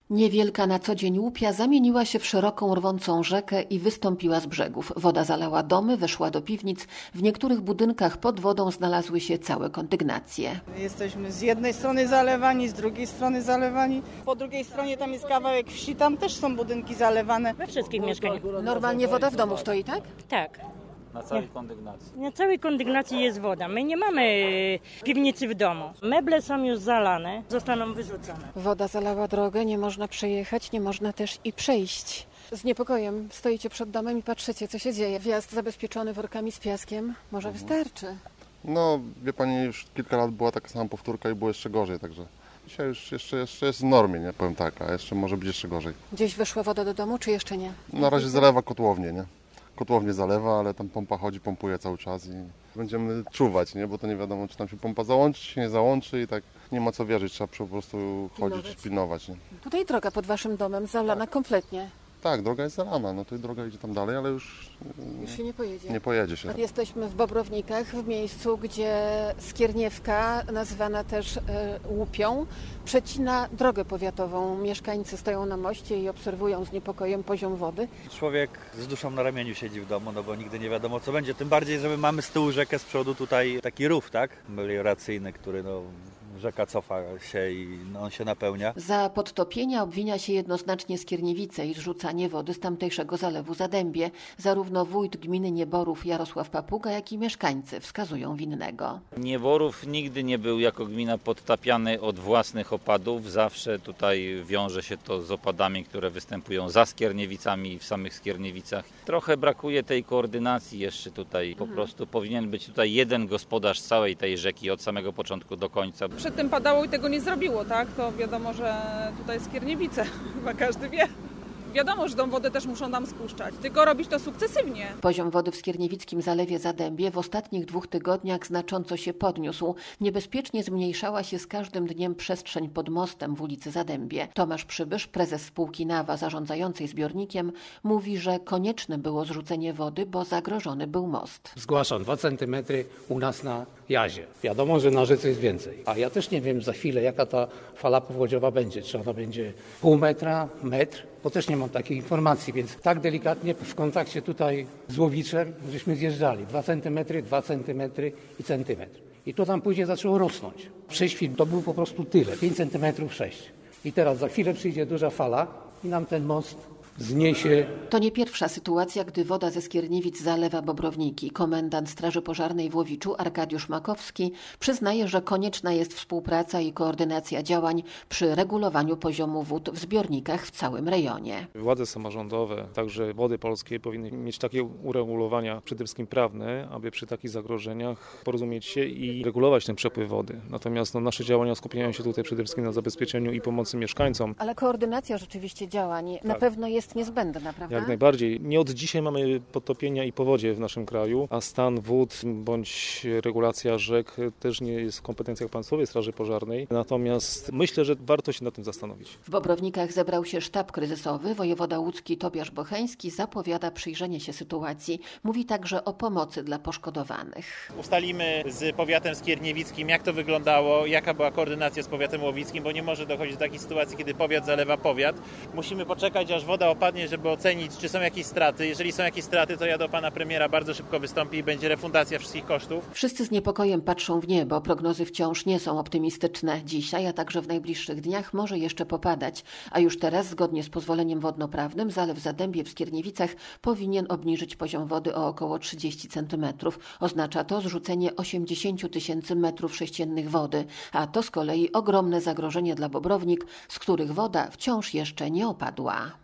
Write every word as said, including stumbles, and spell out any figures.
Niewielka na co dzień łupia zamieniła się w szeroką, rwącą rzekę i wystąpiła z brzegów. Woda zalała domy, weszła do piwnic. W niektórych budynkach pod wodą znalazły się całe kondygnacje. Jesteśmy z jednej strony zalewani, z drugiej strony zalewani. Po drugiej stronie tam jest kawałek wsi, tam też są budynki zalewane. We wszystkich mieszkaniach. Normalnie woda w domu stoi, tak? Tak. Na całej kondygnacji. Na całej kondygnacji jest woda. My nie mamy piwnicy w domu. Meble są już zalane, zostaną wyrzucone. Woda zalała drogę, nie można przejechać, nie można też i przejść. Z niepokojem stoicie przed domem i patrzycie, co się dzieje. Wjazd zabezpieczony workami z piaskiem może wystarczy. No, wie pani, już kilka lat była taka sama powtórka i było jeszcze gorzej, także dzisiaj już jeszcze, jeszcze jest w normie, nie powiem tak, a jeszcze może być jeszcze gorzej. Gdzieś weszła woda do domu, czy jeszcze nie? Na razie zalewa kotłownię, nie? Kotłownię zalewa, ale tam pompa chodzi, pompuje cały czas i będziemy czuwać, nie? Bo to nie wiadomo, czy tam się pompa załączy, czy się nie załączy i tak nie ma co wierzyć, trzeba po prostu chodzić, pilnować, pilnować nie? Tutaj droga pod waszym domem zalana tak. kompletnie. Tak, droga jest zalana, no to droga idzie tam dalej, ale już, już się nie pojedzie. Nie pojedzie się. Jesteśmy w Bobrownikach, w miejscu, gdzie Skierniewka, nazywana też e, Łupią, przecina drogę powiatową. Mieszkańcy stoją na moście i obserwują z niepokojem poziom wody. Człowiek z duszą na ramieniu siedzi w domu, no bo nigdy nie wiadomo, co będzie. Tym bardziej, że my mamy z tyłu rzekę, z przodu tutaj taki rów, tak? Melioracyjny, który no... Rzeka cofa się i no, on się napełnia. Za podtopienia obwinia się jednoznacznie Skierniewice i zrzucanie wody z tamtejszego zalewu Zadębie. Zarówno wójt gminy Nieborów Jarosław Papuga, jak i mieszkańcy wskazują winnego. Nieborów nigdy nie był jako gmina podtapiany od własnych opadów. Zawsze tutaj wiąże się to z opadami, które występują za Skierniewicami i w samych Skierniewicach. Trochę brakuje tej koordynacji jeszcze tutaj. Po mhm. prostu powinien być tutaj jeden gospodarz całej tej rzeki od samego początku do końca. Przedtem padało i tego nie zrobiło, tak? To wiadomo, że tutaj Skierniewice, chyba każdy wie. Wiadomo, że tą wodę też muszą nam spuszczać, tylko robić to sukcesywnie. Poziom wody w skierniewickim zalewie Zadębie w ostatnich dwóch tygodniach znacząco się podniósł. Niebezpiecznie zmniejszała się z każdym dniem przestrzeń pod mostem w ulicy Zadębie. Tomasz Przybysz, prezes spółki Nawa zarządzającej zbiornikiem, mówi, że konieczne było zrzucenie wody, bo zagrożony był most. Zgłaszam dwa centymetry u nas na jazie. Wiadomo, że na rzece jest więcej. A ja też nie wiem za chwilę, jaka ta fala powodziowa będzie. Czy ona będzie pół metra, metr? Bo też nie mam takiej informacji, więc tak delikatnie w kontakcie tutaj z Łowiczem, żeśmy zjeżdżali. Dwa centymetry, dwa centymetry i centymetr. I to tam później zaczęło rosnąć. Prześwit to był po prostu tyle, pięć centymetrów, sześć. I teraz za chwilę przyjdzie duża fala i nam ten most zniesie. To nie pierwsza sytuacja, gdy woda ze Skierniewic zalewa Bobrowniki. Komendant Straży Pożarnej w Łowiczu, Arkadiusz Makowski, przyznaje, że konieczna jest współpraca i koordynacja działań przy regulowaniu poziomu wód w zbiornikach w całym rejonie. Władze samorządowe, także Wody Polskie powinny mieć takie uregulowania, przede wszystkim prawne, aby przy takich zagrożeniach porozumieć się i regulować ten przepływ wody. Natomiast no, nasze działania skupiają się tutaj przede wszystkim na zabezpieczeniu i pomocy mieszkańcom. Ale koordynacja rzeczywiście działań tak. na pewno jest niezbędna, prawda? Jak najbardziej. Nie od dzisiaj mamy podtopienia i powodzie w naszym kraju, a stan wód bądź regulacja rzek też nie jest w kompetencjach Państwowej Straży Pożarnej. Natomiast myślę, że warto się nad tym zastanowić. W Bobrownikach zebrał się sztab kryzysowy. Wojewoda łódzki Tobiasz Bocheński zapowiada przyjrzenie się sytuacji. Mówi także o pomocy dla poszkodowanych. Ustalimy z powiatem skierniewickim, jak to wyglądało, jaka była koordynacja z powiatem łowickim, bo nie może dochodzić do takiej sytuacji, kiedy powiat zalewa powiat. Musimy poczekać, aż woda opadnie, żeby ocenić, czy są jakieś straty. Jeżeli są jakieś straty, to ja do pana premiera bardzo szybko wystąpi i będzie refundacja wszystkich kosztów. Wszyscy z niepokojem patrzą w niebo. Prognozy wciąż nie są optymistyczne. Dzisiaj, a także w najbliższych dniach może jeszcze popadać. A już teraz, zgodnie z pozwoleniem wodnoprawnym, zalew Zadębie w Skierniewicach powinien obniżyć poziom wody o około trzydzieści centymetrów. Oznacza to zrzucenie osiemdziesiąt tysięcy metrów sześciennych wody. A to z kolei ogromne zagrożenie dla Bobrownik, z których woda wciąż jeszcze nie opadła.